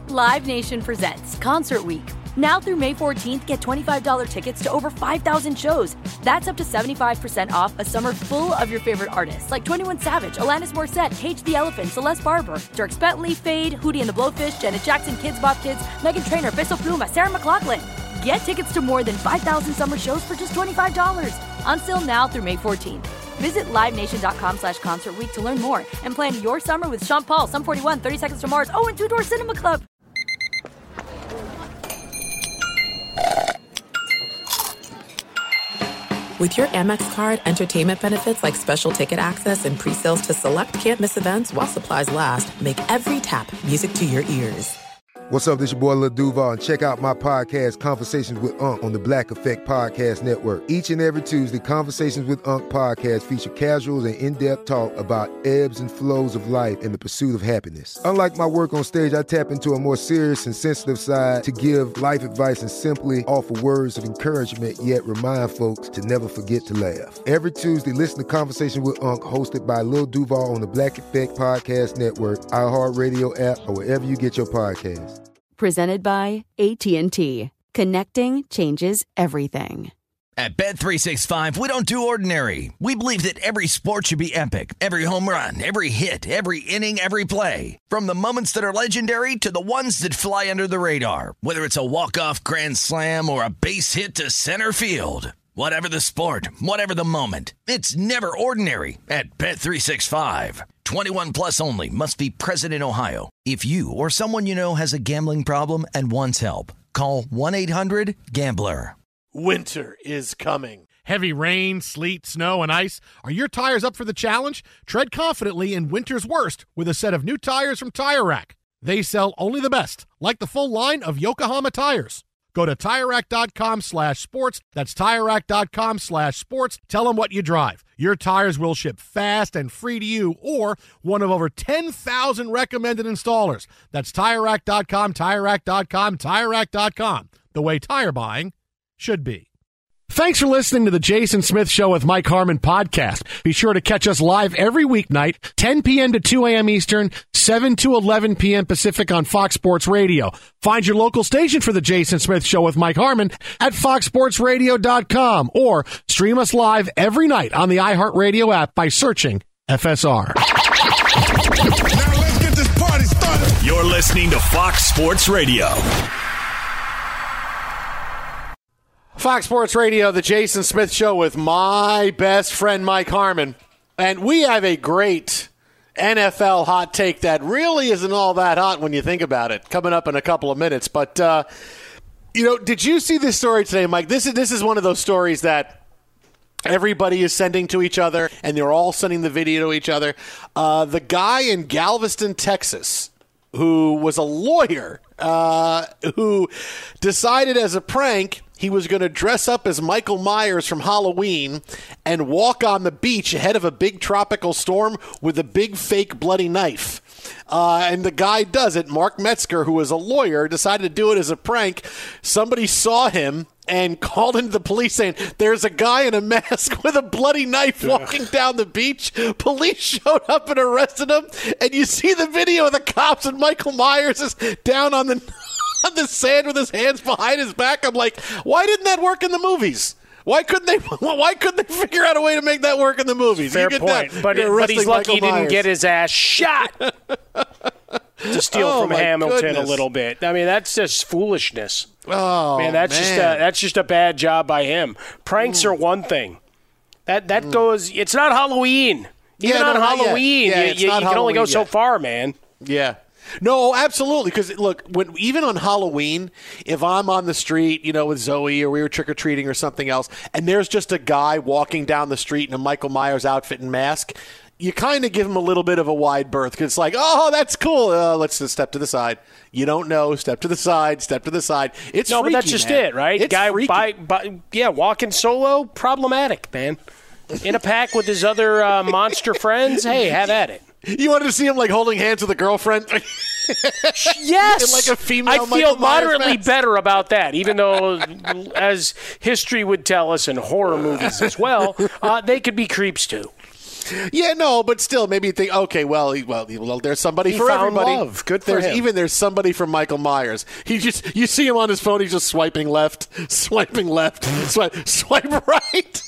Live Nation presents Concert Week. Now through May 14th, get $25 tickets to over 5,000 shows. That's up to 75% off a summer full of your favorite artists like 21 Savage, Alanis Morissette, Cage the Elephant, Celeste Barber, Dierks Bentley, Fade, Hootie and the Blowfish, Janet Jackson, Kidz Bop Kids, Meghan Trainor, Peso Pluma, Sarah McLachlan. Get tickets to more than 5,000 summer shows for just $25. Until now through May 14th. Visit LiveNation.com/Concert Week to learn more and plan your summer with Sean Paul, Sum 41, 30 Seconds to Mars, and Two Door Cinema Club. With your Amex card, entertainment benefits like special ticket access and pre-sales to select can't-miss events while supplies last make every tap music to your ears. What's up, this your boy Lil Duval, and check out my podcast, Conversations with Unc, on the Black Effect Podcast Network. Each and every Tuesday, Conversations with Unc podcast feature casuals and in-depth talk about ebbs and flows of life and the pursuit of happiness. Unlike my work on stage, I tap into a more serious and sensitive side to give life advice and simply offer words of encouragement, yet remind folks to never forget to laugh. Every Tuesday, listen to Conversation with Unc, hosted by Lil Duval on the Black Effect Podcast Network, iHeartRadio app, or wherever you get your podcasts. Presented by AT&T. Connecting changes everything. At Bet365, we don't do ordinary. We believe that every sport should be epic. Every home run, every hit, every inning, every play. From the moments that are legendary to the ones that fly under the radar. Whether it's a walk-off grand slam or a base hit to center field. Whatever the sport, whatever the moment. It's never ordinary at Bet365. 21 plus only. Must be present in Ohio. If you or someone you know has a gambling problem and wants help, call 1-800-GAMBLER. Winter is coming. Heavy rain, sleet, snow, and ice. Are your tires up for the challenge? Tread confidently in winter's worst with a set of new tires from Tire Rack. They sell only the best, like the full line of Yokohama tires. Go to TireRack.com/sports. That's TireRack.com/sports. Tell them what you drive. Your tires will ship fast and free to you or one of over 10,000 recommended installers. That's TireRack.com, TireRack.com, TireRack.com. The way tire buying should be. Thanks for listening to the Jason Smith Show with Mike Harmon podcast. Be sure to catch us live every weeknight, 10 p.m. to 2 a.m. Eastern, 7 to 11 p.m. Pacific on Fox Sports Radio. Find your local station for the Jason Smith Show with Mike Harmon at foxsportsradio.com or stream us live every night on the iHeartRadio app by searching FSR. Now let's get this party started. You're listening to Fox Sports Radio. Fox Sports Radio, the Jason Smith Show with my best friend Mike Harmon. And we have a great NFL hot take that really isn't all that hot when you think about it, coming up in a couple of minutes. But, did you see this story today, Mike? This is one of those stories that everybody is sending to each other, and they're all sending the video to each other. The guy in Galveston, Texas, who was a lawyer, who decided as a prank he was going to dress up as Michael Myers from Halloween and walk on the beach ahead of a big tropical storm with a big fake bloody knife. And the guy does it. Mark Metzger, who is a lawyer, decided to do it as a prank. Somebody saw him and called into the police saying, there's a guy in a mask with a bloody knife walking down the beach. Police showed up and arrested him. And you see the video of the cops, and Michael Myers is down on the sand with his hands behind his back. I'm like, why didn't that work in the movies? Why couldn't they figure out a way to make that work in the movies? Fair point. But he's lucky he didn't get his ass shot to steal from Hamilton a little bit. I mean, that's just foolishness. Oh, man. That's just a bad job by him. Pranks are one thing. That goes. It's not Halloween. Even on Halloween, you can only go so far, man. Yeah. No, absolutely. Because, look, even on Halloween, if I'm on the street, with Zoe or we were trick-or-treating or something else, and there's just a guy walking down the street in a Michael Myers outfit and mask, you kind of give him a little bit of a wide berth. Because it's like, oh, that's cool. Let's just step to the side. You don't know. Step to the side. Step to the side. It's freaky, but that's just man. it, right? It's guy freaky. walking solo, problematic, man. In a pack with his other monster friends, hey, have at it. You wanted to see him holding hands with a girlfriend? Yes. In a female I feel Michael moderately Myers better about that, even though, as history would tell us, and horror movies as well, they could be creeps too. Yeah, no, but still, maybe you think, okay, well, there's somebody for everybody. Love. Good for him. There's somebody for Michael Myers. You see him on his phone. He's just swiping left, swipe right.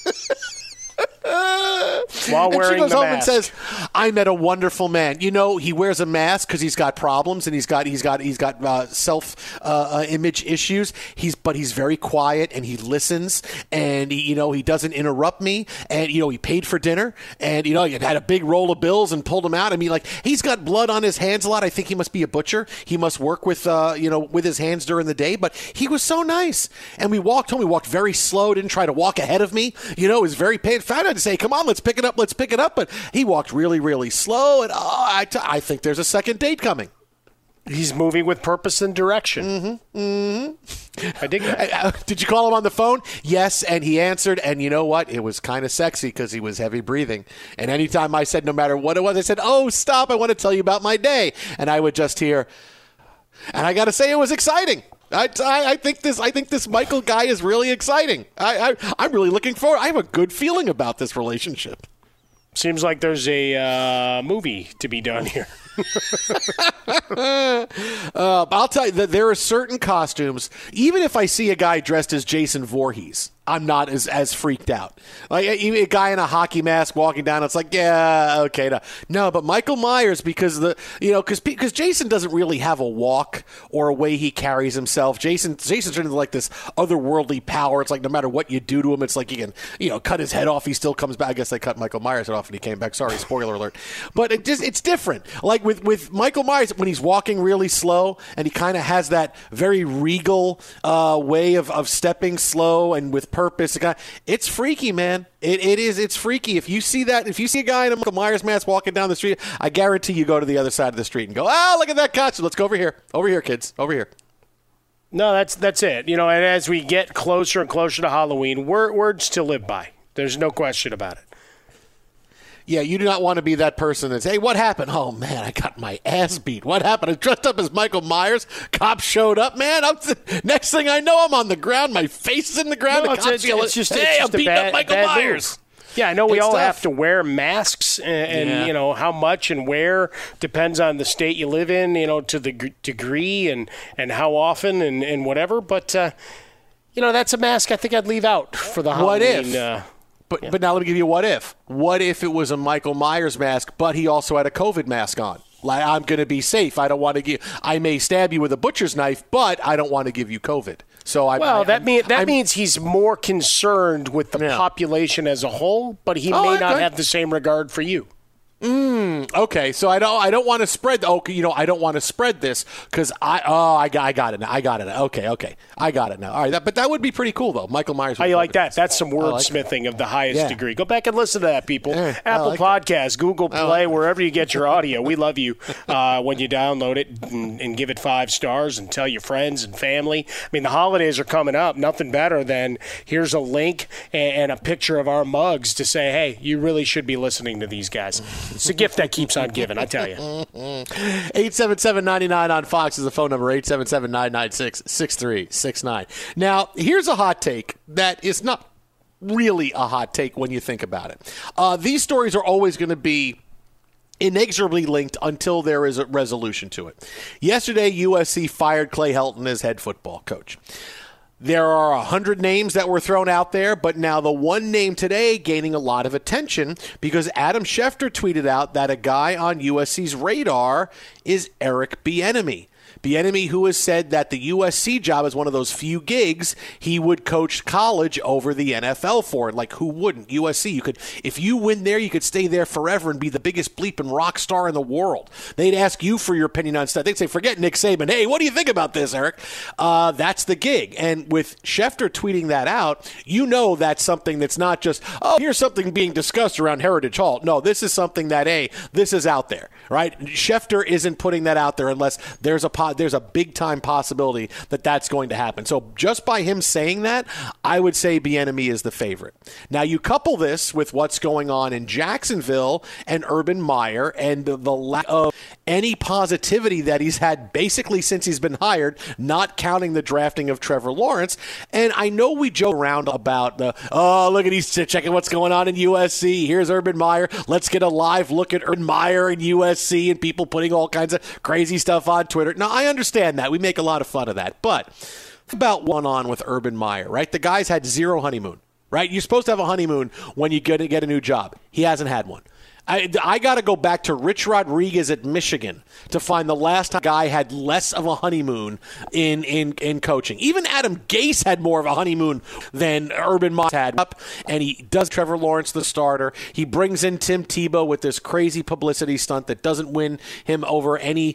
While wearing the mask. And she goes home and says, "I met a wonderful man. You know, he wears a mask because he's got problems and he's got self image issues. But he's very quiet and he listens and he doesn't interrupt me. And he paid for dinner and he had a big roll of bills and pulled them out. I mean, like he's got blood on his hands a lot. I think he must be a butcher. He must work with with his hands during the day. But he was so nice. And we walked home. We walked very slow. Didn't try to walk ahead of me. Was very paid. I had to say, come on, let's pick it up. But he walked really, really slow. And I think there's a second date coming. He's moving with purpose and direction. I dig that. Did you call him on the phone? Yes, and he answered. And you know what? It was kind of sexy because he was heavy breathing. And anytime I said, no matter what it was, I said, oh, stop, I want to tell you about my day. And I would just hear, and I got to say it was exciting. I think this Michael guy is really exciting. I'm really looking forward. I have a good feeling about this relationship. Seems like there's a movie to be done here. I'll tell you that there are certain costumes, even if I see a guy dressed as Jason Voorhees, I'm not as freaked out. Like a guy in a hockey mask walking down, it's like, yeah, okay. No, but Michael Myers, because because Jason doesn't really have a walk or a way he carries himself. Jason's into like this otherworldly power. It's like no matter what you do to him, it's like you can, cut his head off, he still comes back. I guess they cut Michael Myers' head off and he came back. Sorry, spoiler alert. But it's different. Like with Michael Myers, when he's walking really slow and he kind of has that very regal way of stepping slow and with purpose. It's freaky, man. It's freaky. If you see a guy in a Michael Myers mask walking down the street, I guarantee you go to the other side of the street and go, look at that costume. Let's go over here. Over here, kids. Over here. No, that's it. And as we get closer and closer to Halloween, words to live by. There's no question about it. Yeah, you do not want to be that person that's, hey, what happened? Oh, man, I got my ass beat. What happened? I dressed up as Michael Myers. Cops showed up, man. Next thing I know, I'm on the ground. My face is in the ground. No, it's just I'm beating up Michael Myers. Move. Yeah, I know we all have to wear masks and how much and where depends on the state you live in, to the degree and how often and whatever. But, that's a mask I think I'd leave out for the Halloween. What if? But now let me give you a what if. What if it was a Michael Myers mask, but he also had a COVID mask on? Like, I'm going to be safe. I don't want to I may stab you with a butcher's knife, but I don't want to give you COVID. So that means he's more concerned with the population as a whole, but he may not have the same regard for you. Okay, so I don't want to spread. I don't want to spread this because I got it now. I got it now. Okay, I got it now. All right, but that would be pretty cool though. Michael Myers. How you like that? That's some wordsmithing of the highest degree. Go back and listen to that, people. Apple Podcasts, Google Play, wherever you get your audio. We love you when you download it and give it 5 stars and tell your friends and family. I mean, the holidays are coming up. Nothing better than here's a link and a picture of our mugs to say, hey, you really should be listening to these guys. It's a gift that keeps on giving, I tell you. 877-99 on Fox is the phone number, 877-996-6369. Now, here's a hot take that is not really a hot take when you think about it. These stories are always going to be inexorably linked until there is a resolution to it. Yesterday, USC fired Clay Helton as head football coach. There are 100 names that were thrown out there, but now the one name today gaining a lot of attention because Adam Schefter tweeted out that a guy on USC's radar is Eric Bieniemy. Bieniemy, who has said that the USC job is one of those few gigs he would coach college over the NFL for. Like, who wouldn't? USC, if you win there, you could stay there forever and be the biggest bleeping rock star in the world. They'd ask you for your opinion on stuff. They'd say, forget Nick Saban. Hey, what do you think about this, Eric? That's the gig. And with Schefter tweeting that out, that's something that's not just, here's something being discussed around Heritage Hall. No, this is something that, this is out there, right? Schefter isn't putting that out there unless there's a there's a big-time possibility that that's going to happen. So just by him saying that, I would say Bieniemy is the favorite. Now, you couple this with what's going on in Jacksonville and Urban Meyer and the lack of any positivity that he's had basically since he's been hired, not counting the drafting of Trevor Lawrence. And I know we joke around about look at he's checking what's going on in USC. Here's Urban Meyer. Let's get a live look at Urban Meyer in USC and people putting all kinds of crazy stuff on Twitter. Now, I understand that. We make a lot of fun of that. But about one on with Urban Meyer, right? The guy's had zero honeymoon, right? You're supposed to have a honeymoon when you get a new job. He hasn't had one. I got to go back to Rich Rodriguez at Michigan to find the last time a guy had less of a honeymoon in coaching. Even Adam Gase had more of a honeymoon than Urban Meyer had. And he does Trevor Lawrence the starter. He brings in Tim Tebow with this crazy publicity stunt that doesn't win him over any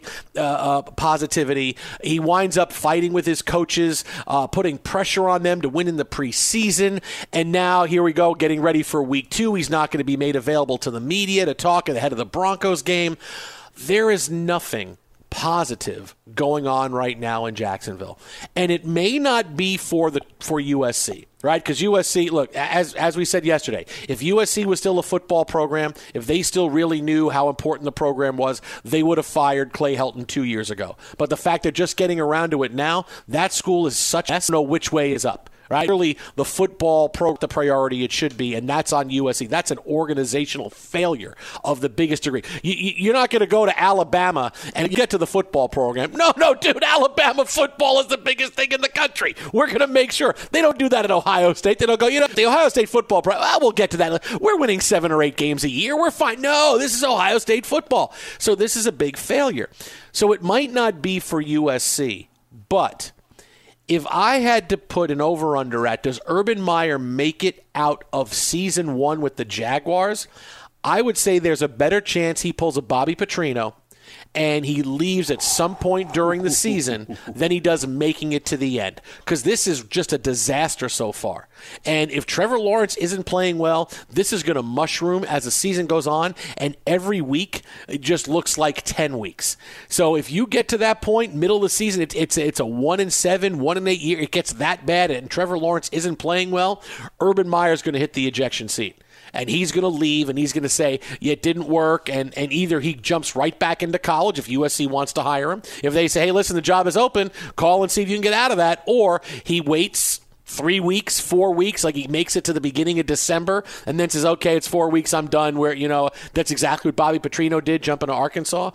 positivity. He winds up fighting with his coaches, putting pressure on them to win in the preseason. And now here we go, getting ready for week 2. He's not going to be made available to the media to talk ahead of the Broncos game. There is nothing positive going on right now in Jacksonville. And it may not be for USC, right? Because USC, look, as we said yesterday, if USC was still a football program, if they still really knew how important the program was, they would have fired Clay Helton 2 years ago. But the fact they're just getting around to it now, that school is such a know which way is up. Right? Really, the football the priority it should be, and that's on USC. That's an organizational failure of the biggest degree. You're not going to go to Alabama and get to the football program. No, dude, Alabama football is the biggest thing in the country. We're going to make sure. They don't do that at Ohio State. They don't go, the Ohio State football program, we'll get to that. We're winning 7 or 8 games a year. We're fine. No, this is Ohio State football. So this is a big failure. So it might not be for USC, but if I had to put an over-under at, does Urban Meyer make it out of season 1 with the Jaguars, I would say there's a better chance he pulls a Bobby Petrino and he leaves at some point during the season than he does making it to the end. Because this is just a disaster so far. And if Trevor Lawrence isn't playing well, this is going to mushroom as the season goes on, and every week it just looks like 10 weeks. So if you get to that point, middle of the season, it's a 1-7, 1-8 year, it gets that bad, and Trevor Lawrence isn't playing well, Urban Meyer's going to hit the ejection seat. And he's going to leave, and he's going to say, yeah, it didn't work, and either he jumps right back into college if USC wants to hire him. If they say, hey, listen, the job is open, call and see if you can get out of that. Or he waits 3 weeks, 4 weeks, like he makes it to the beginning of December, and then says, okay, it's 4 weeks, I'm done, where, that's exactly what Bobby Petrino did, jumping to Arkansas.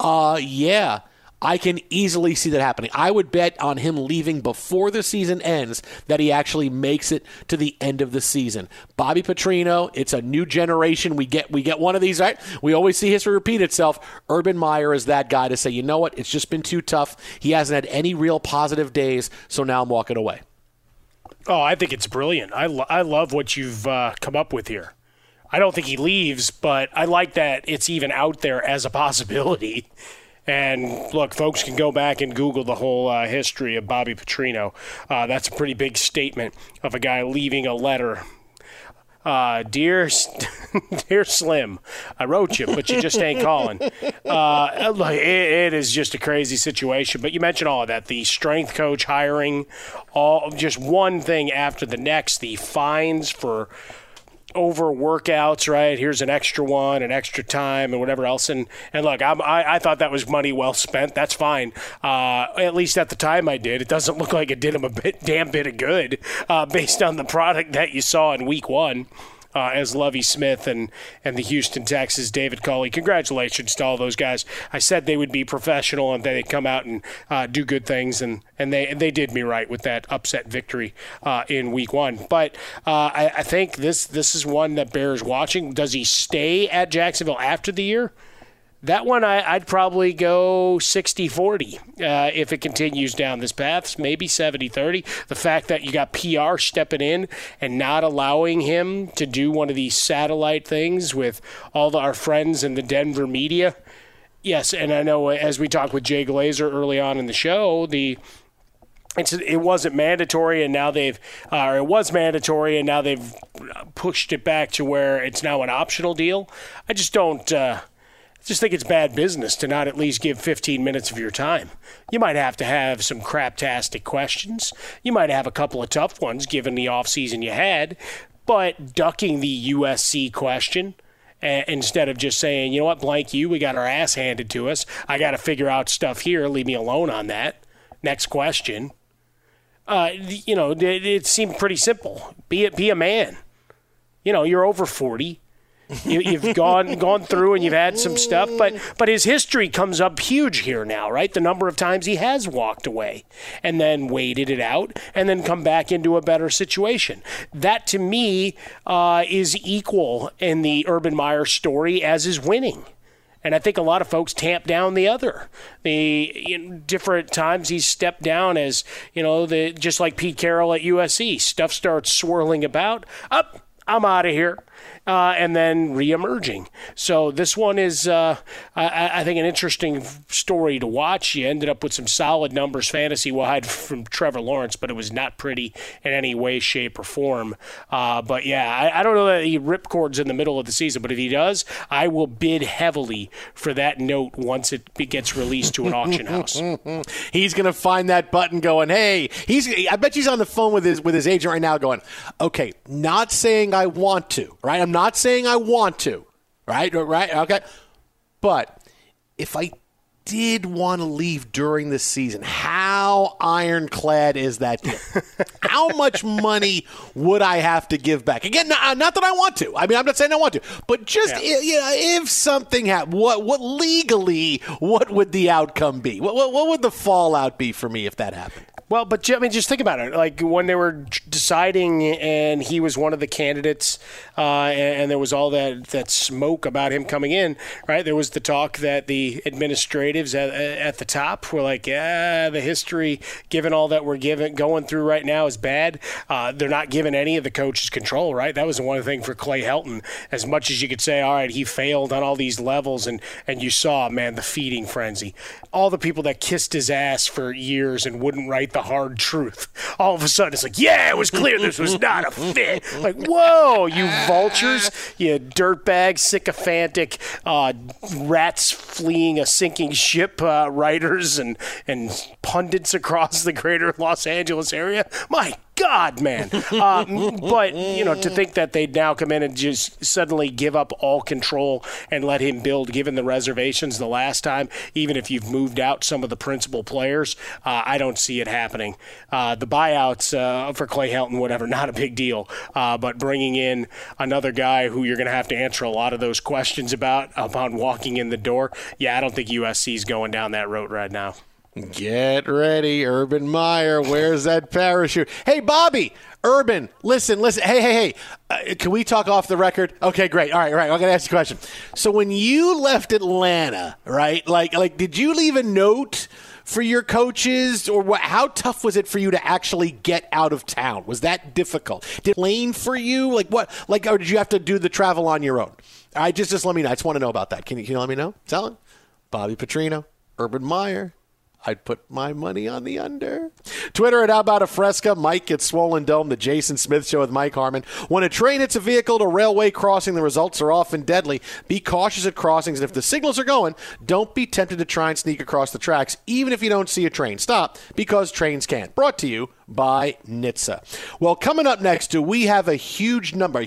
Yeah. I can easily see that happening. I would bet on him leaving before the season ends that he actually makes it to the end of the season. Bobby Petrino, it's a new generation. We get one of these, right? We always see history repeat itself. Urban Meyer is that guy to say, you know what, it's just been too tough. He hasn't had any real positive days, so now I'm walking away. Oh, I think it's brilliant. I love what you've come up with here. I don't think he leaves, but I like that it's even out there as a possibility. And look, folks can go back and Google the whole history of Bobby Petrino. That's a pretty big statement of a guy leaving a letter. Dear Slim, I wrote you, but you just ain't calling. It is just a crazy situation. But you mentioned all of that, the strength coach hiring, all just one thing after the next, the fines for over workouts, right? Here's an extra one, an extra time, and whatever else. And look, I thought that was money well spent. That's fine. At least at the time I did. It doesn't look like it did him damn bit of good based on the product that you saw in week 1. As Lovie Smith and the Houston Texans, David Culley. Congratulations to all those guys. I said they would be professional and they'd come out and do good things, and they did me right with that upset victory in week 1. But I think this is one that bears watching. Does he stay at Jacksonville after the year? That one, I'd probably go 60-40 if it continues down this path, maybe 70-30. The fact that you got PR stepping in and not allowing him to do one of these satellite things with all our friends in the Denver media. Yes, and I know as we talked with Jay Glazer early on in the show, it wasn't mandatory, and now it was mandatory, and now they've pushed it back to where it's now an optional deal. I just don't. just think it's bad business to not at least give 15 minutes of your time. You might have to have some craptastic questions. You might have a couple of tough ones given the offseason you had, but ducking the USC question instead of just saying, you know what, blank you, we got our ass handed to us. I got to figure out stuff here. Leave me alone on that. Next question. It seemed pretty simple. Be a man. You're over 40. You've gone through and you've had some stuff, but his history comes up huge here now, right? The number of times he has walked away and then waited it out and then come back into a better situation. That, to me, is equal in the Urban Meyer story as is winning. And I think a lot of folks tamp down the other. Different times he's stepped down as, just like Pete Carroll at USC. Stuff starts swirling about. I'm out of here. And then reemerging. So this one is, I think, an interesting story to watch. You ended up with some solid numbers fantasy-wide from Trevor Lawrence, but it was not pretty in any way, shape, or form. But, yeah, I don't know that he ripcords in the middle of the season, but if he does, I will bid heavily for that note once it gets released to an auction house. He's going to find that button going, hey, I bet he's on the phone with his agent right now going, okay, not saying I want to, right? I'm not saying I want to, right? Okay. But if I did want to leave during the season, how ironclad is that deal? How much money would I have to give back? Again, not that I want to. I mean, I'm not saying I want to, but just if something happened, what legally, what would the outcome be? What would the fallout be for me if that happened? Well, but just think about it. Like when they were deciding, and he was one of the candidates, and there was all that smoke about him coming in. Right, there was the talk that the administratives at the top were like, "Yeah, the history, given all that we're going through right now, is bad." They're not giving any of the coaches control. Right, that was one thing for Clay Helton. As much as you could say, all right, he failed on all these levels, and you saw, man, the feeding frenzy. All the people that kissed his ass for years and wouldn't write the hard truth. All of a sudden, it's like, yeah, it was clear this was not a fit. Like, whoa, you vultures, you dirtbag, sycophantic rats fleeing a sinking ship writers and pundits across the greater Los Angeles area. My God, man. But, to think that they'd now come in and just suddenly give up all control and let him build, given the reservations the last time, even if you've moved out some of the principal players, I don't see it happening. The buyouts for Clay Helton, whatever, not a big deal. But bringing in another guy who you're going to have to answer a lot of those questions about upon walking in the door, I don't think USC's going down that road right now. Get ready, Urban Meyer. Where's that parachute? Hey, Bobby, Urban, listen. Hey. Can we talk off the record? Okay, great. All right. I'm going to ask you a question. So when you left Atlanta, right, like did you leave a note for your coaches, or how tough was it for you to actually get out of town? Was that difficult? Did it plane for you? Or did you have to do the travel on your own? All right, just let me know. I just want to know about that. Can you let me know? Tell him. Bobby Petrino, Urban Meyer. I'd put my money on the under. Twitter at How About a Fresca. Mike at Swollen Dome. The Jason Smith Show with Mike Harmon. When a train hits a vehicle at a railway crossing, the results are often deadly. Be cautious at crossings, and if the signals are going, don't be tempted to try and sneak across the tracks, even if you don't see a train stop, because trains can't. Brought to you by NHTSA. Well, coming up next, do we have a huge number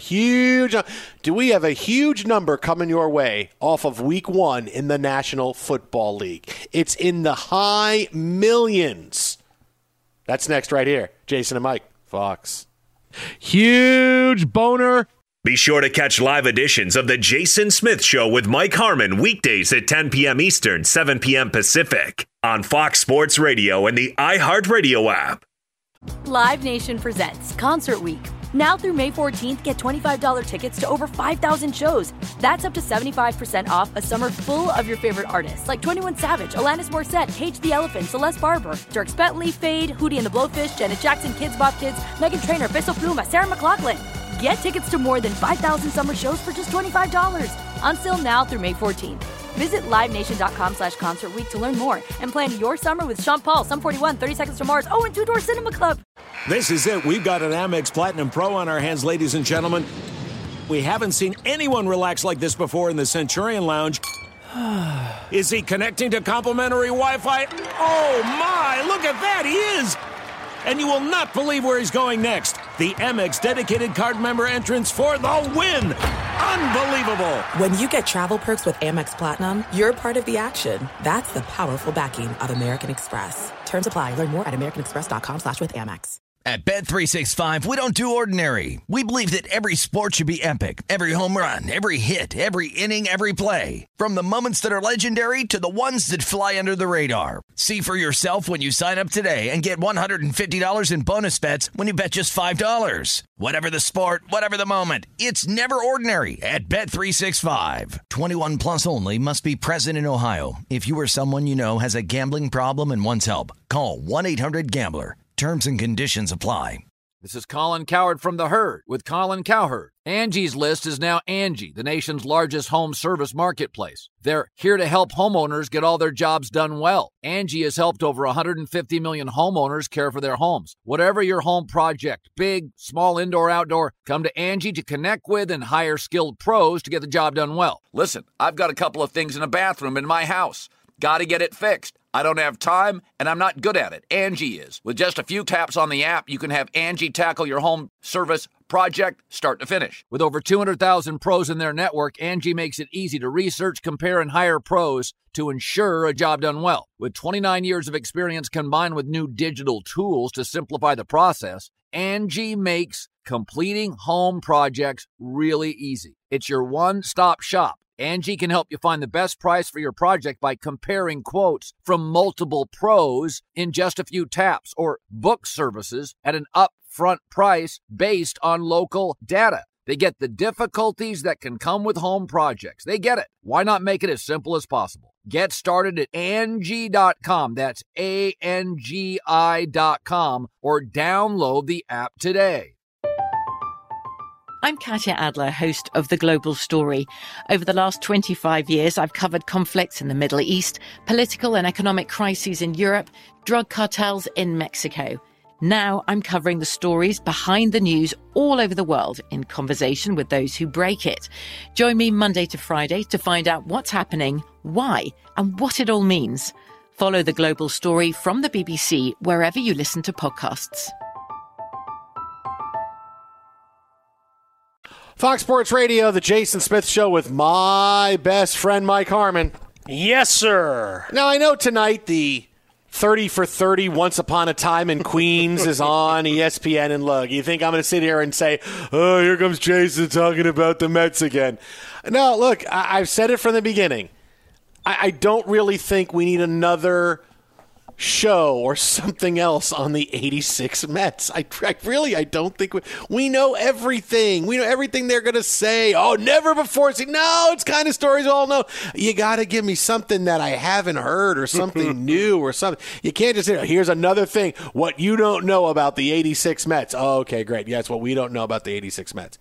coming your way off of week 1 in the National Football League? It's in the high millions. That's next right here. Jason and Mike, Fox. Huge boner. Be sure to catch live editions of The Jason Smith Show with Mike Harmon weekdays at 10 p.m. Eastern, 7 p.m. Pacific on Fox Sports Radio and the iHeartRadio app. Live Nation presents Concert Week. Now through May 14th, get $25 tickets to over 5,000 shows. That's up to 75% off a summer full of your favorite artists like 21 Savage, Alanis Morissette, Cage the Elephant, Celeste Barber, Dierks Bentley, Fade, Hootie and the Blowfish, Janet Jackson, Kidz Bop Kids, Meghan Trainor, Peso Pluma, Sarah McLachlan. Get tickets to more than 5,000 summer shows for just $25. Until now through May 14th. Visit LiveNation.com/Concert Week to learn more and plan your summer with Sean Paul, Sum 41, 30 Seconds to Mars, and Two Door Cinema Club. This is it. We've got an Amex Platinum Pro on our hands, ladies and gentlemen. We haven't seen anyone relax like this before in the Centurion Lounge. Is he connecting to complimentary Wi-Fi? Oh, my! Look at that! He is! And you will not believe where he's going next. The Amex dedicated card member entrance for the win! Unbelievable! When you get travel perks with Amex Platinum, you're part of the action. That's the powerful backing of American Express. Terms apply. Learn more at americanexpress.com/withAmex. At Bet365, we don't do ordinary. We believe that every sport should be epic. Every home run, every hit, every inning, every play. From the moments that are legendary to the ones that fly under the radar. See for yourself when you sign up today and get $150 in bonus bets when you bet just $5. Whatever the sport, whatever the moment, it's never ordinary at Bet365. 21 plus only. Must be present in Ohio. If you or someone you know has a gambling problem and wants help, call 1-800-GAMBLER. Terms and conditions apply. This is Colin Cowherd from The Herd with Colin Cowherd. Angie's List is now Angie, the nation's largest home service marketplace. They're here to help homeowners get all their jobs done well. Angie has helped over 150 million homeowners care for their homes. Whatever your home project, big, small, indoor, outdoor, come to Angie to connect with and hire skilled pros to get the job done well. Listen, I've got a couple of things in a bathroom in my house. Got to get it fixed. I don't have time, and I'm not good at it. Angie is. With just a few taps on the app, you can have Angie tackle your home service project start to finish. With over 200,000 pros in their network, Angie makes it easy to research, compare, and hire pros to ensure a job done well. With 29 years of experience combined with new digital tools to simplify the process, Angie makes completing home projects really easy. It's your one-stop shop. Angie can help you find the best price for your project by comparing quotes from multiple pros in just a few taps, or book services at an upfront price based on local data. They get the difficulties that can come with home projects. They get it. Why not make it as simple as possible? Get started at Angie.com. That's ANGI.com, or download the app today. I'm Katya Adler, host of The Global Story. Over the last 25 years, I've covered conflicts in the Middle East, political and economic crises in Europe, drug cartels in Mexico. Now I'm covering the stories behind the news all over the world in conversation with those who break it. Join me Monday to Friday to find out what's happening, why, and what it all means. Follow The Global Story from the BBC wherever you listen to podcasts. Fox Sports Radio, the Jason Smith Show with my best friend, Mike Harmon. Yes, sir. Now, I know tonight the 30 for 30 Once Upon a Time in Queens is on ESPN, and look, you think I'm going to sit here and say, oh, here comes Jason talking about the Mets again. No, look, I've said it from the beginning. I don't really think we need another show or something else on the 86 Mets. I don't think we know everything. We know everything they're going to say. Oh, never before seen. No, it's kind of stories we all know. You got to give me something that I haven't heard or something new or something. You can't just say, here's another thing, what you don't know about the 86 Mets. Oh, okay, great. Yeah, it's what we don't know about the 86 Mets.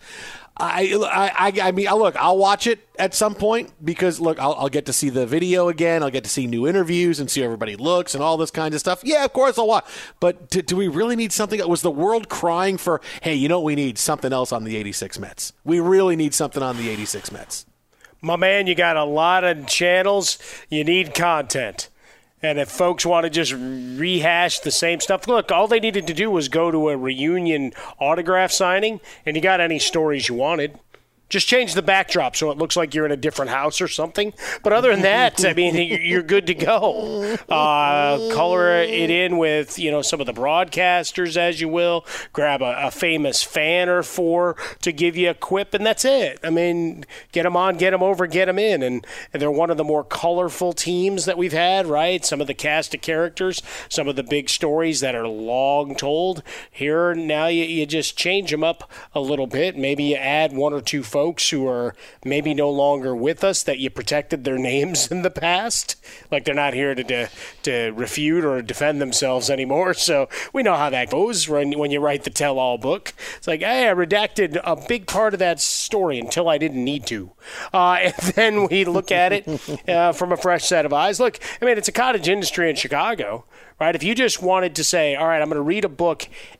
I mean, look, I'll watch it at some point because, look, I'll get to see the video again. I'll get to see new interviews and see how everybody looks and all this kind of stuff. Yeah, of course I'll watch. But do we really need something? Was the world crying for, hey, you know what we need? Something else on the 86 Mets. We really need something on the 86 Mets. My man, you got a lot of channels. You need content. And if folks want to just rehash the same stuff, look, all they needed to do was go to a reunion autograph signing, and you got any stories you wanted. Just change the backdrop so it looks like you're in a different house or something. But other than that, I mean, you're good to go. Color it in with, some of the broadcasters, as you will. Grab a famous fan or four to give you a quip, and that's it. I mean, get them on, get them over, get them in. And they're one of the more colorful teams that we've had, right? Some of the cast of characters, some of the big stories that are long told. Here, now you just change them up a little bit. Maybe you add one or two folks who are maybe no longer with us that you protected their names in the past. Like they're not here to refute or defend themselves anymore. So we know how that goes when you write the tell-all book. It's like, hey, I redacted a big part of that story until I didn't need to. And then we look at it from a fresh set of eyes. Look, I mean, it's a cottage industry in Chicago, right? If you just wanted to say, all right, I'm going to read a book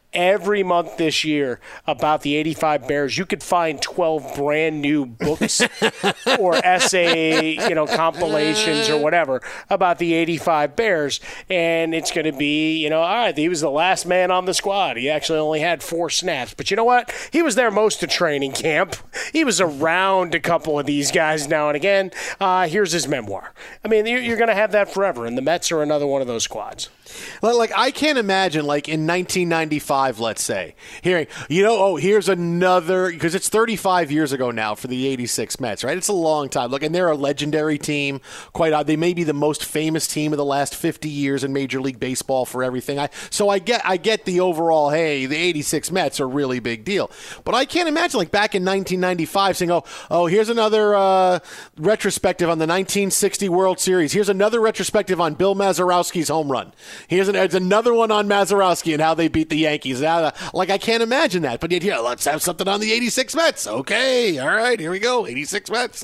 every month this year about the 85 Bears. You could find 12 brand new books or essay, compilations or whatever about the 85 Bears. And it's going to be, all right, he was the last man on the squad. He actually only had 4 snaps. But you know what? He was there most of training camp. He was around a couple of these guys now and again. Here's his memoir. I mean, you're going to have that forever. And the Mets are another one of those squads. Like, I can't imagine, like, in 1995, let's say, hearing, here's another, because it's 35 years ago now for the 86 Mets, right? It's a long time. Look, and they're a legendary team. Quite odd. They may be the most famous team of the last 50 years in Major League Baseball for everything. I get the overall, hey, the 86 Mets are a really big deal. But I can't imagine, like, back in 1995 saying, here's another retrospective on the 1960 World Series. Here's another retrospective on Bill Mazeroski's home run. Here's another one on Mazeroski and how they beat the Yankees. Like, I can't imagine that. But yet, here, let's have something on the 86 Mets. Okay, all right, here we go. 86 Mets.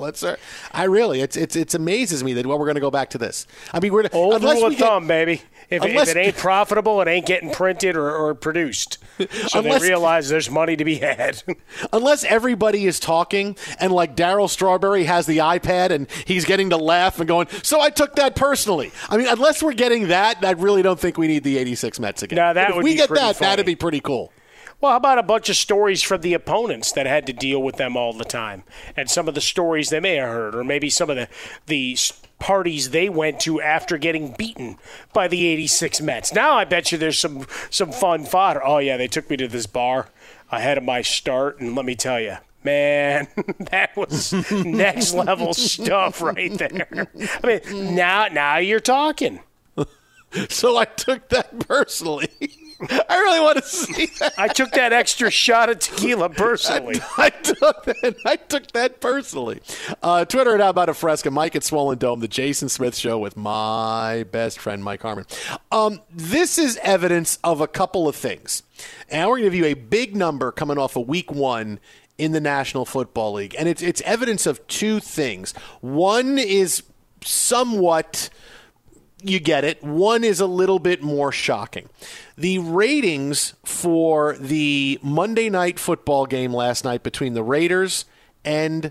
It amazes me that we're going to go back to this. I mean, old rule of thumb, baby. If it ain't profitable, it ain't getting printed or produced. So they realize there's money to be had. Unless everybody is talking and, like, Darryl Strawberry has the iPad and he's getting to laugh and going, so I took that personally. I mean, unless we're getting that, I really don't think we need the 86 Mets again. No, that would be pretty funny. That'd be pretty cool. Well, how about a bunch of stories from the opponents that had to deal with them all the time, and some of the stories they may have heard, or maybe some of the parties they went to after getting beaten by the 86 Mets. Now I bet you there's some fun fodder. Oh, yeah, they took me to this bar ahead of my start, and let me tell you, man, that was next level stuff right there. I mean, now you're talking. So I took that personally. I really want to see that. I took that extra shot of tequila personally. I took that personally. Twitter at How About a Fresca, Mike at Swollen Dome, the Jason Smith Show with my best friend, Mike Harmon. This is evidence of a couple of things. And we're going to give you a big number coming off of week 1 in the National Football League. And it's evidence of 2 things. One is somewhat... You get it. One is a little bit more shocking. The ratings for the Monday night football game last night between the Raiders and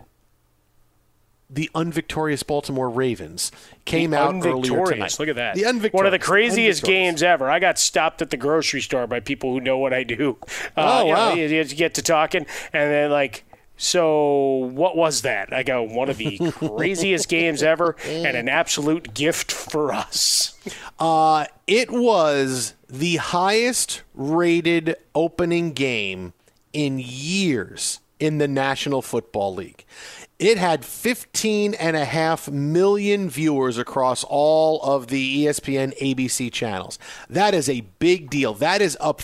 the unvictorious Baltimore Ravens came out earlier tonight. Look at that. One of the craziest games ever. I got stopped at the grocery store by people who know what I do. Wow. You get to talking, and they're like, so what was that? I go, one of the craziest games ever and an absolute gift for us. It was the highest rated opening game in years in the National Football League. It had 15.5 million viewers across all of the ESPN ABC channels. That is a big deal. That is up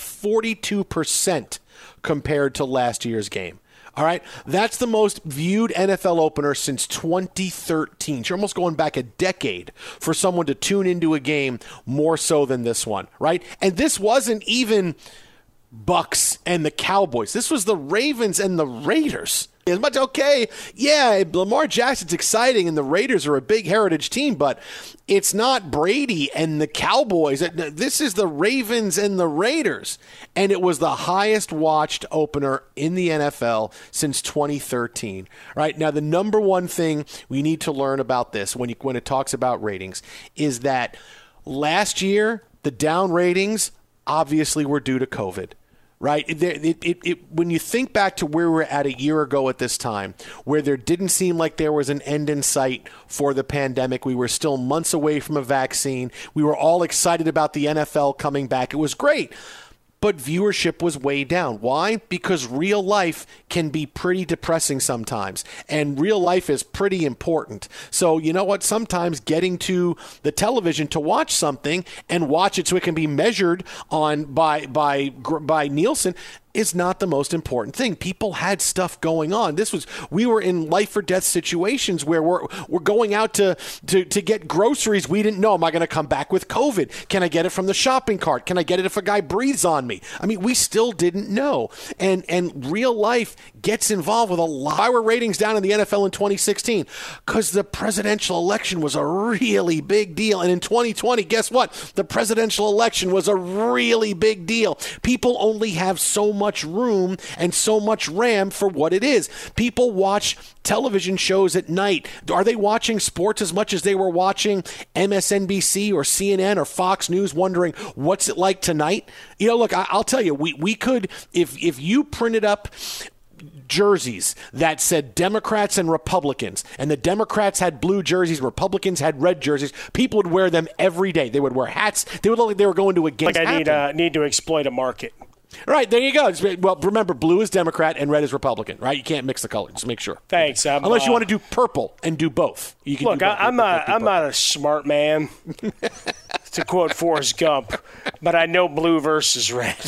42% compared to last year's game. All right, that's the most viewed NFL opener since 2013. You're almost going back a decade for someone to tune into a game more so than this one, right? And this wasn't even Bucks and the Cowboys. This was the Ravens and the Raiders. As much, okay, yeah, Lamar Jackson's exciting and the Raiders are a big heritage team, but it's not Brady and the Cowboys. This is the Ravens and the Raiders. And it was the highest watched opener in the NFL since 2013. Right now, the number one thing we need to learn about this when it talks about ratings is that last year, the down ratings obviously were due to COVID. Right? When you think back to where we were at a year ago at this time, where there didn't seem like there was an end in sight for the pandemic, we were still months away from a vaccine. We were all excited about the NFL coming back. It was great. But viewership was way down. Why? Because real life can be pretty depressing sometimes, and real life is pretty important. So you know what? Sometimes getting to the television to watch something and watch it so it can be measured on by Nielsen, is not the most important thing. People had stuff going on. We were in life or death situations where we're going out to get groceries. We didn't know, am I going to come back with COVID? Can I get it from the shopping cart? Can I get it if a guy breathes on me? I mean, we still didn't know. And real life gets involved with a lot. Why were ratings down in the NFL in 2016? Because the presidential election was a really big deal. And in 2020, guess what? The presidential election was a really big deal. People only have so much room and so much RAM for what it is. People watch television shows at night. Are they watching sports as much as they were watching MSNBC or CNN or Fox News, wondering what's it like tonight? You know, look, I'll tell you, we could, if you printed up jerseys that said Democrats and Republicans, and the Democrats had blue jerseys, Republicans had red jerseys, people would wear them every day. They would wear hats. They would look like they were going to a game. Like I need to exploit a market. Right, there you go. Well, remember, blue is Democrat and red is Republican, right? You can't mix the colors. Just make sure. Thanks. Unless you want to do purple and do both. You can look, I'm not a smart man, to quote Forrest Gump, but I know blue versus red.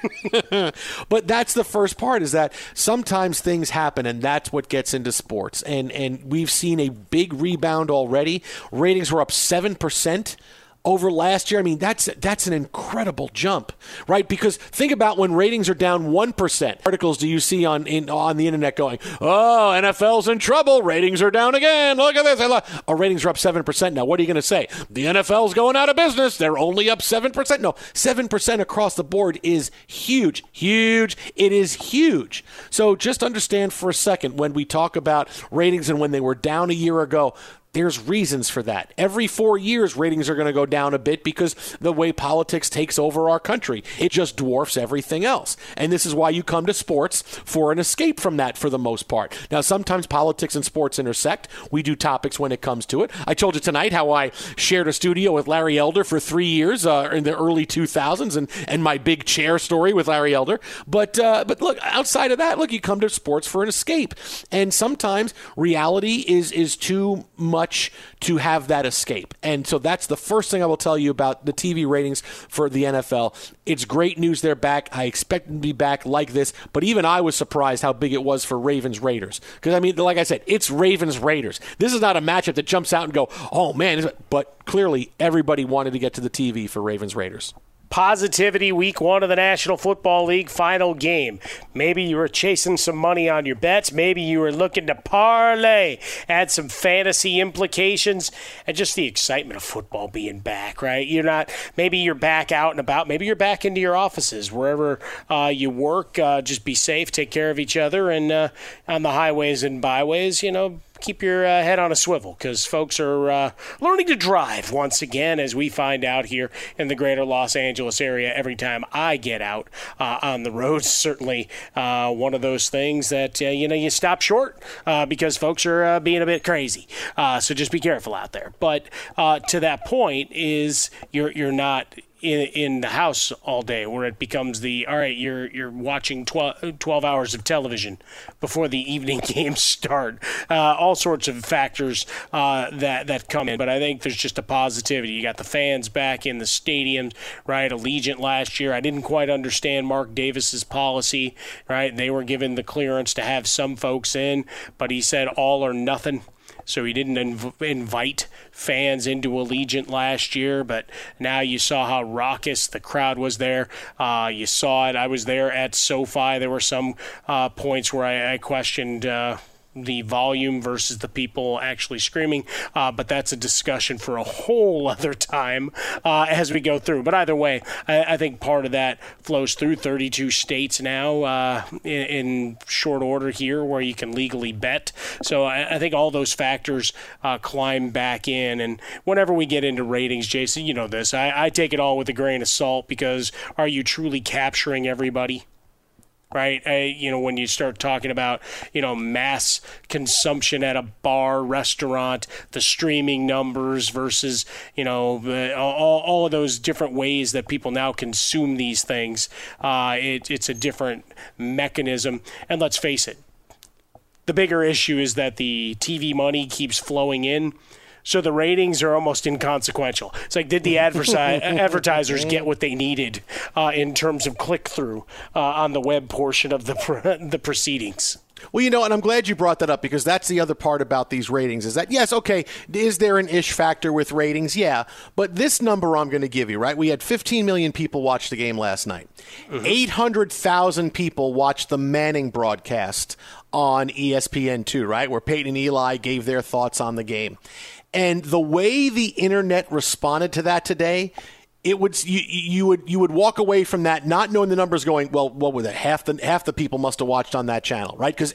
But that's the first part, is that sometimes things happen, and that's what gets into sports. And we've seen a big rebound already. Ratings were up 7%. Over last year. I mean, that's an incredible jump, right? Because think about when ratings are down 1%. Articles do you see on the internet going, oh, NFL's in trouble. Ratings are down again. Look at this. Our ratings are up 7% now. What are you going to say? The NFL's going out of business. They're only up 7%. No, 7% across the board is huge. Huge. It is huge. So just understand for a second, when we talk about ratings and when they were down a year ago, there's reasons for that. Every 4 years, ratings are going to go down a bit because the way politics takes over our country. It just dwarfs everything else. And this is why you come to sports, for an escape from that for the most part. Now, sometimes politics and sports intersect. We do topics when it comes to it. I told you tonight how I shared a studio with Larry Elder for 3 years in the early 2000s and my big chair story with Larry Elder. But look, outside of that, look, you come to sports for an escape. And sometimes reality is too much to have that escape. And so that's the first thing I will tell you about the TV ratings for the NFL. It's great news they're back. I expect them to be back like this, but even I was surprised how big it was for Ravens-Raiders. Because, I mean, like I said, it's Ravens-Raiders. This is not a matchup that jumps out and go, oh, man. But clearly everybody wanted to get to the TV for Ravens-Raiders. Positivity, week 1 of the National Football League final game. Maybe you were chasing some money on your bets. Maybe you were looking to parlay, add some fantasy implications, and just the excitement of football being back, right? Maybe you're back out and about. Maybe you're back into your offices, wherever you work. Just be safe, take care of each other, and on the highways and byways, keep your head on a swivel, because folks are learning to drive once again, as we find out here in the greater Los Angeles area every time I get out on the roads. Certainly one of those things that, you stop short because folks are being a bit crazy. So just be careful out there. But to that point is you're not in the house all day, where it becomes you're watching 12 hours of television before the evening games start. All sorts of factors that come in, but I think there's just a positivity. You got the fans back in the stadiums, right? Allegiant last year, I didn't quite understand Mark Davis's policy, right? They were given the clearance to have some folks in, but he said all or nothing. So he didn't invite fans into Allegiant last year, but now you saw how raucous the crowd was there. You saw it. I was there at SoFi. There were some points where I questioned the volume versus the people actually screaming, but that's a discussion for a whole other time as we go through. But either way, I think part of that flows through 32 states now in short order here, where you can legally bet. So I think all those factors climb back in. And whenever we get into ratings, Jason, you know this, I take it all with a grain of salt, because are you truly capturing everybody? Right? When you start talking about, mass consumption at a bar, restaurant, the streaming numbers versus, all of those different ways that people now consume these things, it's a different mechanism. And let's face it, the bigger issue is that the TV money keeps flowing in, So the ratings are almost inconsequential. It's like, did the advertisers get what they needed in terms of click-through on the web portion of the proceedings? Well, and I'm glad you brought that up, because that's the other part about these ratings is that, yes, okay, is there an ish factor with ratings? Yeah. But this number I'm going to give you, right? We had 15 million people watch the game last night. 800,000 people watched the Manning broadcast on ESPN2, right, where Peyton and Eli gave their thoughts on the game. And the way the internet responded to that today, it would you would walk away from that not knowing the numbers, going, well, what were that? Half the people must have watched on that channel, right? Because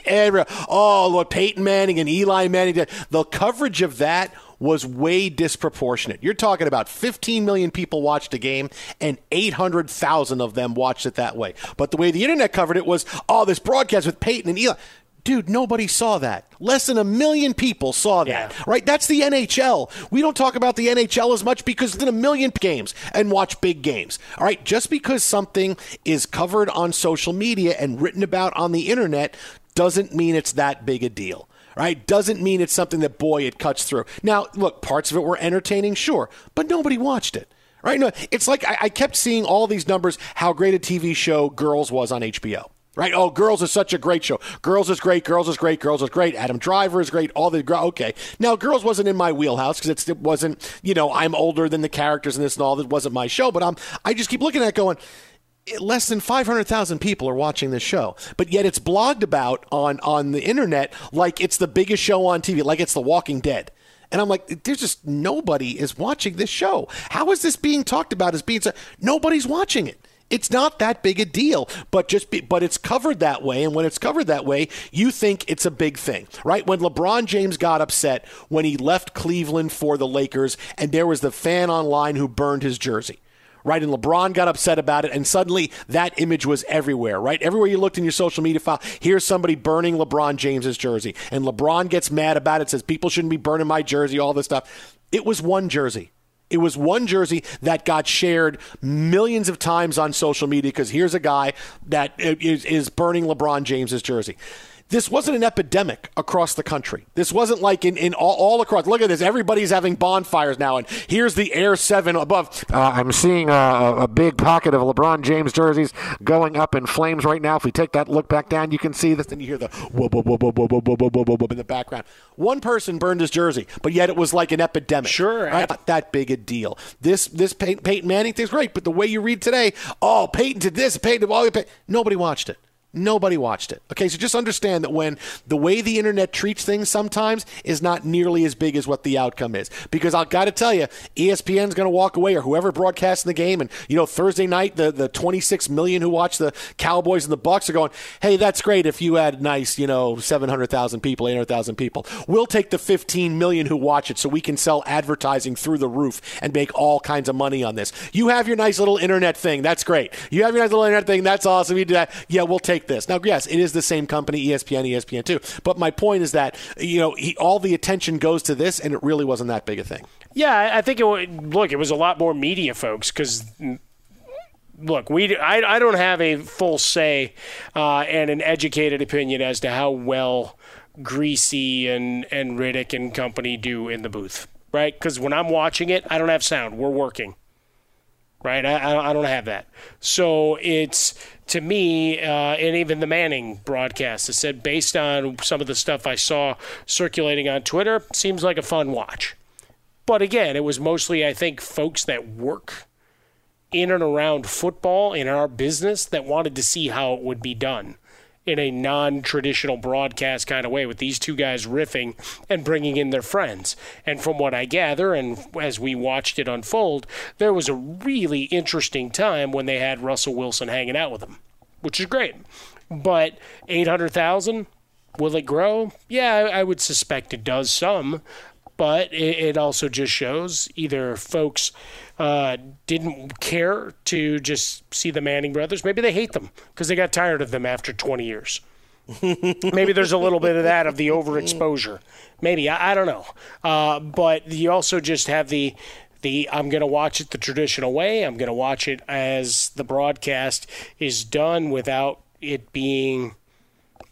Lord, Peyton Manning and Eli Manning, the coverage of that was way disproportionate. You're talking about 15 million people watched a game, and 800,000 of them watched it that way. But the way the internet covered it was, this broadcast with Peyton and Eli. Dude, nobody saw that. Less than 1 million people saw that, right? That's the NHL. We don't talk about the NHL as much because there's 1 million games and watch big games, all right? Just because something is covered on social media and written about on the internet doesn't mean it's that big a deal, right? Doesn't mean it's something that, boy, it cuts through. Now, look, parts of it were entertaining, sure, but nobody watched it, right? No, it's like I kept seeing all these numbers, how great a TV show Girls was on HBO. Right? Oh, Girls is such a great show. Girls is great. Girls is great. Girls is great. Adam Driver is great. Okay. Now, Girls wasn't in my wheelhouse because it wasn't, I'm older than the characters in this and all. That wasn't my show. But I just keep looking at it going, less than 500,000 people are watching this show. But yet it's blogged about on the internet like it's the biggest show on TV, like it's The Walking Dead. And I'm like, there's just nobody is watching this show. How is this being talked about as being nobody's watching it? It's not that big a deal, but it's covered that way. And when it's covered that way, you think it's a big thing, right? When LeBron James got upset when he left Cleveland for the Lakers, and there was the fan online who burned his jersey, right? And LeBron got upset about it, and suddenly that image was everywhere, right? Everywhere you looked in your social media file, here's somebody burning LeBron James's jersey. And LeBron gets mad about it, says people shouldn't be burning my jersey, all this stuff. It was one jersey. It was one jersey that got shared millions of times on social media because here's a guy that is burning LeBron James's jersey. This wasn't an epidemic across the country. This wasn't like in all across. Look at this. Everybody's having bonfires now, and here's the Air 7 above. I'm seeing a big pocket of LeBron James jerseys going up in flames right now. If we take that look back down, you can see this, and you hear the whoop, whoop, whoop, whoop, whoop, whoop, whoop, whoop, whoop in the background. One person burned his jersey, but yet it was like an epidemic. Sure. Right? Not that big a deal. This Peyton Manning thing's great, but the way you read today, Peyton did this, Peyton did all. Nobody watched it. Nobody watched it. Okay, so just understand that when the way the internet treats things sometimes is not nearly as big as what the outcome is. Because I've got to tell you, ESPN's going to walk away, or whoever broadcasting the game, and Thursday night, the 26 million who watch the Cowboys and the Bucs are going, hey, that's great if you had nice, 700,000 people, 800,000 people. We'll take the 15 million who watch it so we can sell advertising through the roof and make all kinds of money on this. You have your nice little internet thing. That's great. You have your nice little internet thing. That's awesome. You do that. Yeah, we'll take this. Now, yes, it is the same company, ESPN2. But my point is that, all the attention goes to this, and it really wasn't that big a thing. Yeah, I think it was a lot more media, folks, because look, I don't have a full say and an educated opinion as to how well Greasy and Riddick and company do in the booth, right? Because when I'm watching it, I don't have sound. We're working, right? I don't have that. So it's, to me, and even the Manning broadcast has said, based on some of the stuff I saw circulating on Twitter, seems like a fun watch. But again, it was mostly, I think, folks that work in and around football in our business that wanted to see how it would be done in a non-traditional broadcast kind of way, with these two guys riffing and bringing in their friends. And from what I gather, and as we watched it unfold, there was a really interesting time when they had Russell Wilson hanging out with them, which is great. But 800,000, will it grow? Yeah, I would suspect it does some. But it also just shows either folks didn't care to just see the Manning brothers. Maybe they hate them because they got tired of them after 20 years. Maybe there's a little bit of that, of the overexposure. Maybe. I don't know. But you also just have the I'm going to watch it the traditional way. I'm going to watch it as the broadcast is done without it being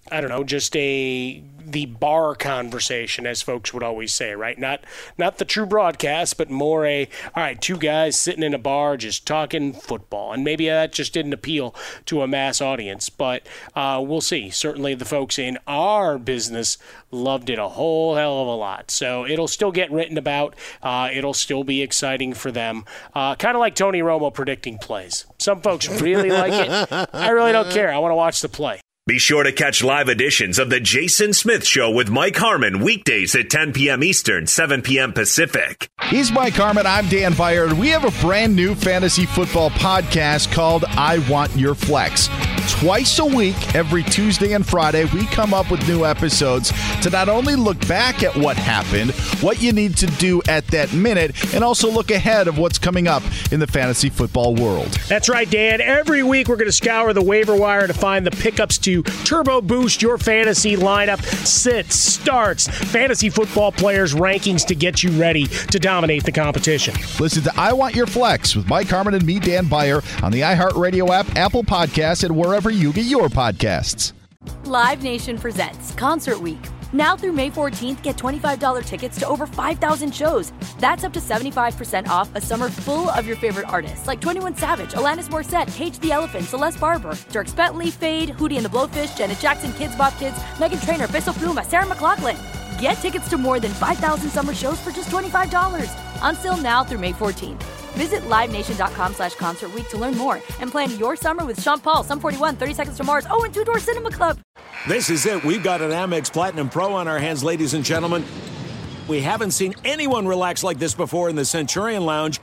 I don't know, just the bar conversation, as folks would always say, right? Not the true broadcast, but more all right, two guys sitting in a bar just talking football. And maybe that just didn't appeal to a mass audience, but we'll see. Certainly the folks in our business loved it a whole hell of a lot. So it'll still get written about. It'll still be exciting for them. Kind of like Tony Romo predicting plays. Some folks really like it. I really don't care. I want to watch the play. Be sure to catch live editions of The Jason Smith Show with Mike Harmon weekdays at 10 p.m. Eastern, 7 p.m. Pacific. He's Mike Harmon. I'm Dan Beyer. We have a brand new fantasy football podcast called I Want Your Flex. Twice a week, every Tuesday and Friday, we come up with new episodes to not only look back at what happened, what you need to do at that minute, and also look ahead of what's coming up in the fantasy football world. That's right, Dan. Every week we're going to scour the waiver wire to find the pickups to turbo boost your fantasy lineup, sits, starts, fantasy football players' rankings to get you ready to dominate the competition. Listen to I Want Your Flex with Mike Harmon and me, Dan Beyer, on the iHeartRadio app, Apple Podcasts, and wherever you get your podcasts. Live Nation presents Concert Week. Now through May 14th, get $25 tickets to over 5,000 shows. That's up to 75% off a summer full of your favorite artists like 21 Savage, Alanis Morissette, Cage the Elephant, Celeste Barber, Dierks Bentley, Fade, Hootie and the Blowfish, Janet Jackson, Kids Bop Kids, Meghan Trainor, Peso Pluma, Sarah McLachlan. Get tickets to more than 5,000 summer shows for just $25. On sale now through May 14th. Visit LiveNation.com/Concert Week to learn more and plan your summer with Sean Paul, Sum 41, 30 Seconds to Mars, and Two Door Cinema Club. This is it. We've got an Amex Platinum Pro on our hands, ladies and gentlemen. We haven't seen anyone relax like this before in the Centurion Lounge.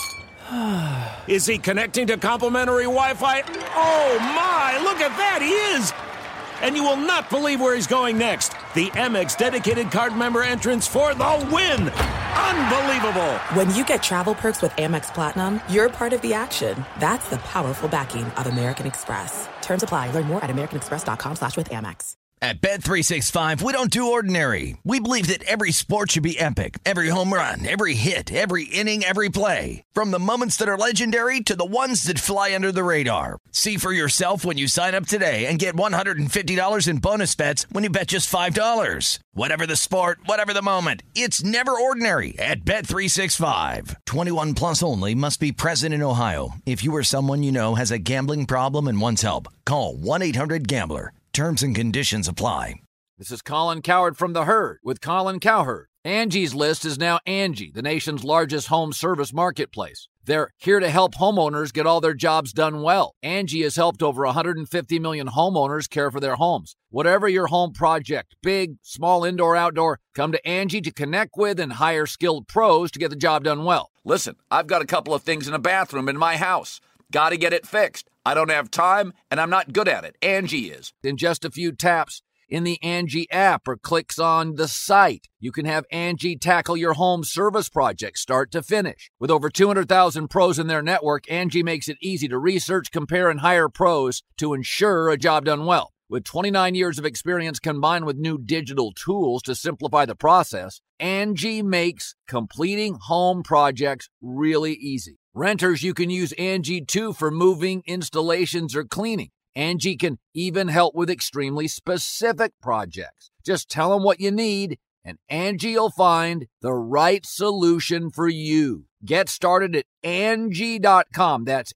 Is he connecting to complimentary Wi-Fi? Oh, my! Look at that! He is! And you will not believe where he's going next. The Amex dedicated card member entrance for the win. Unbelievable. When you get travel perks with Amex Platinum, you're part of the action. That's the powerful backing of American Express. Terms apply. Learn more at americanexpress.com/withAmex. At Bet365, we don't do ordinary. We believe that every sport should be epic. Every home run, every hit, every inning, every play. From the moments that are legendary to the ones that fly under the radar. See for yourself when you sign up today and get $150 in bonus bets when you bet just $5. Whatever the sport, whatever the moment, it's never ordinary at Bet365. 21 plus only. Must be present in Ohio. If you or someone you know has a gambling problem and wants help, call 1-800-GAMBLER. Terms and conditions apply. This is Colin Cowherd from The Herd with Colin Cowherd. Angie's List is now Angie, the nation's largest home service marketplace. They're here to help homeowners get all their jobs done well. Angie has helped over 150 million homeowners care for their homes. Whatever your home project, big, small, indoor, outdoor, come to Angie to connect with and hire skilled pros to get the job done well. Listen, I've got a couple of things in a bathroom in my house. Got to get it fixed. I don't have time, and I'm not good at it. Angie is. In just a few taps in the Angie app or clicks on the site, you can have Angie tackle your home service project start to finish. With over 200,000 pros in their network, Angie makes it easy to research, compare, and hire pros to ensure a job done well. With 29 years of experience combined with new digital tools to simplify the process, Angie makes completing home projects really easy. Renters, you can use Angie too for moving, installations, or cleaning. Angie can even help with extremely specific projects. Just tell them what you need, and Angie will find the right solution for you. Get started at Angie.com. That's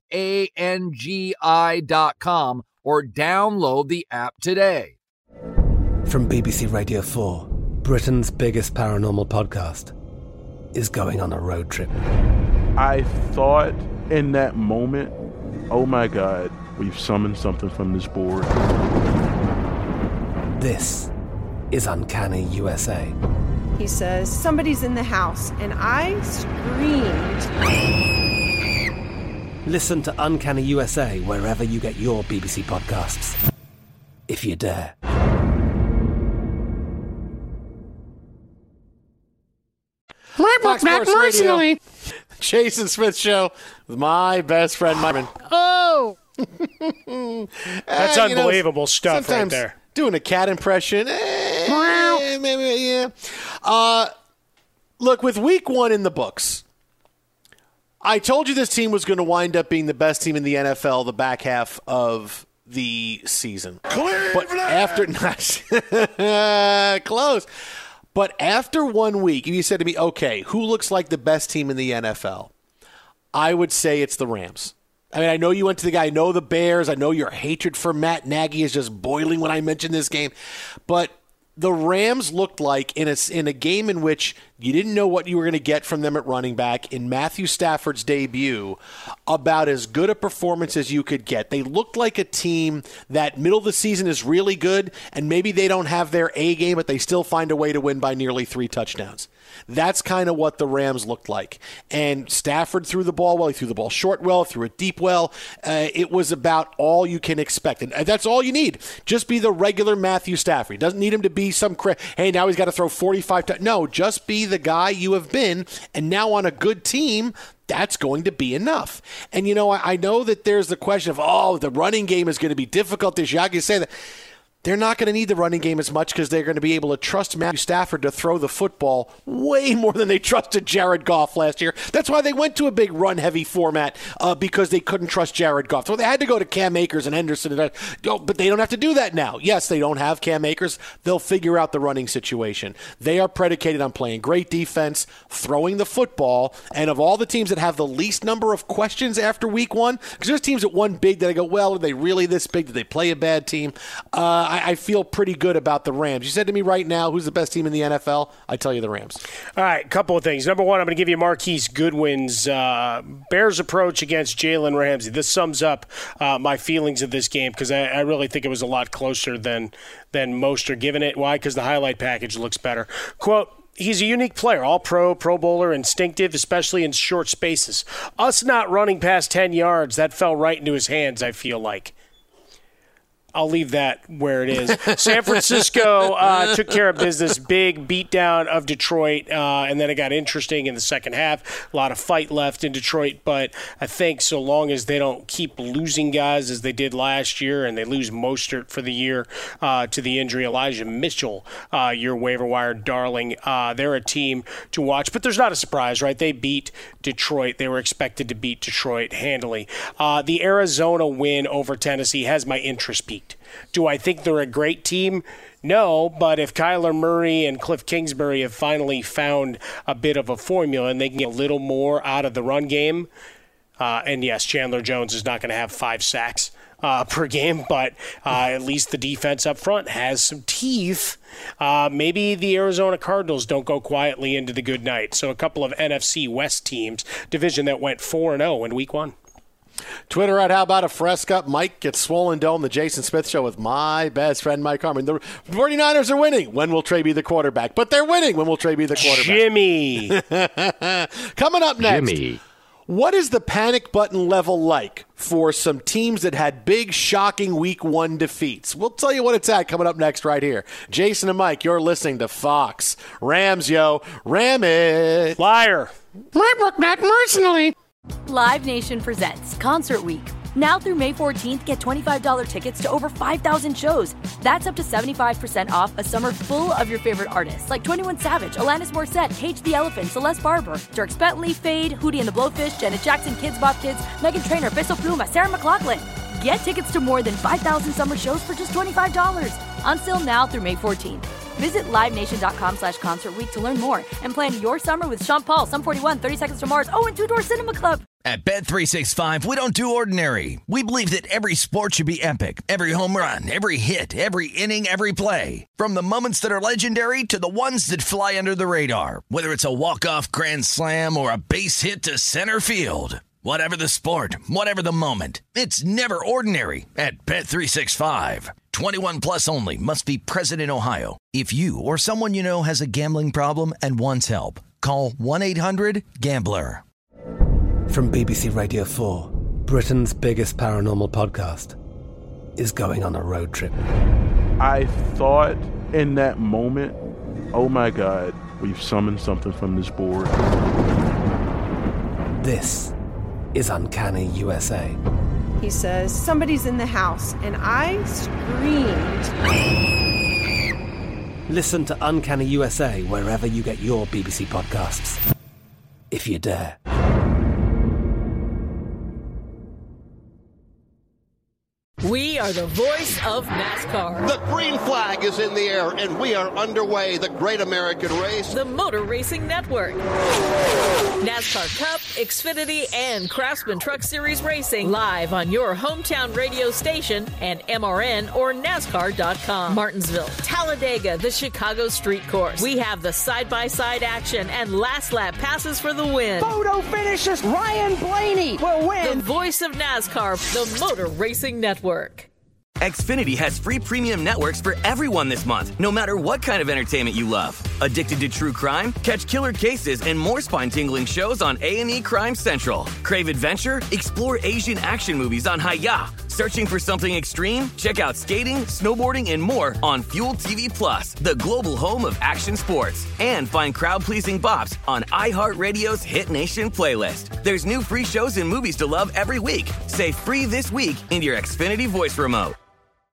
ANGI.com, or download the app today. From BBC Radio 4, Britain's biggest paranormal podcast is going on a road trip. I thought in that moment, oh my God, we've summoned something from this board. This is Uncanny USA. He says, somebody's in the house, and I screamed. Listen to Uncanny USA wherever you get your BBC podcasts, if you dare. Fox Sports Radio, Jason Smith Show with my best friend, Myron. Oh! That's unbelievable stuff right there. Doing a cat impression. Yeah. Look, with week one in the books, I told you this team was going to wind up being the best team in the NFL the back half of the season. Cleveland! But after close. But after 1 week, if you said to me, okay, who looks like the best team in the NFL? I would say it's the Rams. I mean, I know you went to the guy. I know the Bears. I know your hatred for Matt Nagy is just boiling when I mention this game. But the Rams looked like in a game in which you didn't know what you were going to get from them at running back in Matthew Stafford's debut, about as good a performance as you could get. They looked like a team that middle of the season is really good, and maybe they don't have their A game, but they still find a way to win by nearly 3 touchdowns. That's kind of what the Rams looked like. And Stafford threw the ball well. He threw the ball short well, threw it deep well. It was about all you can expect. And that's all you need. Just be the regular Matthew Stafford. He doesn't need him to be some hey, now he's got to throw 45 times. No, just be the guy you have been. And now on a good team, that's going to be enough. And, I know that there's the question of, the running game is going to be difficult this year. I can say that. They're not going to need the running game as much because they're going to be able to trust Matthew Stafford to throw the football way more than they trusted Jared Goff last year. That's why they went to a big run-heavy format because they couldn't trust Jared Goff. So they had to go to Cam Akers and Henderson. But they don't have to do that now. Yes, they don't have Cam Akers. They'll figure out the running situation. They are predicated on playing great defense, throwing the football, and of all the teams that have the least number of questions after week 1, because there's teams that won big that I go, well, are they really this big? Did they play a bad team? I feel pretty good about the Rams. You said to me right now, who's the best team in the NFL? I tell you the Rams. All right, a couple of things. Number one, I'm going to give you Marquise Goodwin's Bears approach against Jalen Ramsey. This sums up my feelings of this game because I really think it was a lot closer than most are giving it. Why? Because the highlight package looks better. Quote, he's a unique player, all-pro, Pro Bowler, instinctive, especially in short spaces. Us not running past 10 yards, that fell right into his hands, I feel like. I'll leave that where it is. San Francisco took care of business. Big beatdown of Detroit, and then it got interesting in the second half. A lot of fight left in Detroit, but I think so long as they don't keep losing guys as they did last year, and they lose Mostert for the year to the injury, Elijah Mitchell, your waiver wire darling, they're a team to watch. But there's not a surprise, right? They beat Detroit. They were expected to beat Detroit handily. The Arizona win over Tennessee has my interest peaked. Do I think they're a great team? No, but if Kyler Murray and Cliff Kingsbury have finally found a bit of a formula and they can get a little more out of the run game, and yes, Chandler Jones is not going to have 5 sacks per game, but at least the defense up front has some teeth. Maybe the Arizona Cardinals don't go quietly into the good night. So a couple of NFC West teams, division that went 4-0 in week 1. Twitter at How About a Fresca. Mike gets Swollen Dome, the Jason Smith Show with my best friend Mike Harmon. The 49ers are winning. When will Trey be the quarterback? But they're winning. When will Trey be the quarterback? Jimmy. Coming up next. Jimmy. What is the panic button level like for some teams that had big, shocking week 1 defeats? We'll tell you what it's at coming up next right here. Jason and Mike, you're listening to Fox. Rams, yo. Ram it. Liar. Not personally. Live Nation presents Concert Week. Now through May 14th, get $25 tickets to over 5,000 shows. That's up to 75% off a summer full of your favorite artists like 21 Savage, Alanis Morissette, Cage the Elephant, Celeste Barber, Dierks Bentley, Fade, Hootie and the Blowfish, Janet Jackson, Kids Bop Kids, Meghan Trainor, Bissell Pluma, Sarah McLachlan. Get tickets to more than 5,000 summer shows for just $25. On sale now through May 14th. Visit LiveNation.com/Concert Week to learn more and plan your summer with Sean Paul, Sum 41, 30 Seconds to Mars, and Two Door Cinema Club. At Bet365, we don't do ordinary. We believe that every sport should be epic. Every home run, every hit, every inning, every play. From the moments that are legendary to the ones that fly under the radar. Whether it's a walk-off grand slam or a base hit to center field. Whatever the sport, whatever the moment, it's never ordinary at Bet365. 21 plus only. Must be present in Ohio. If you or someone you know has a gambling problem and wants help, call 1-800-GAMBLER. From BBC Radio 4, Britain's biggest paranormal podcast is going on a road trip. I thought in that moment, oh my God, we've summoned something from this board. This is Uncanny USA. He says, somebody's in the house, and I screamed. Listen to Uncanny USA wherever you get your BBC podcasts, if you dare. We are the voice of NASCAR. The green flag is in the air, and we are underway. The Great American Race. The Motor Racing Network. NASCAR Cup, Xfinity, and Craftsman Truck Series Racing live on your hometown radio station and MRN or NASCAR.com. Martinsville, Talladega, the Chicago Street Course. We have the side-by-side action and last lap passes for the win. Photo finishes. Ryan Blaney will win. The voice of NASCAR, the Motor Racing Network. Xfinity has free premium networks for everyone this month, no matter what kind of entertainment you love. Addicted to true crime? Catch killer cases and more spine-tingling shows on A&E Crime Central. Crave adventure? Explore Asian action movies on Hi-Ya. Searching for something extreme? Check out skating, snowboarding, and more on Fuel TV Plus, the global home of action sports. And find crowd-pleasing bops on iHeartRadio's Hit Nation playlist. There's new free shows and movies to love every week. Say free this week in your Xfinity voice remote.